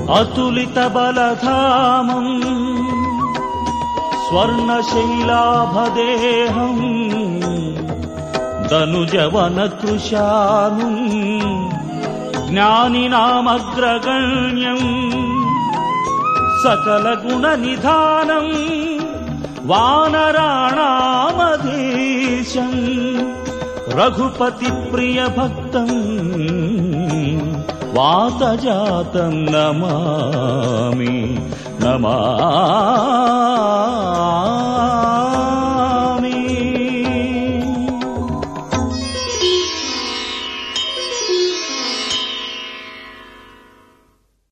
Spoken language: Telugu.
అతులిత బలధామం స్వర్ణశైలాభదేహం ధనుజవన కృశానుం జ్ఞానినామగ్రగణ్యం సకల గుణ నిధానం వానరాణామధీశం రఘుపతి ప్రియ భక్తం వాతజాతం నమామి నమామి.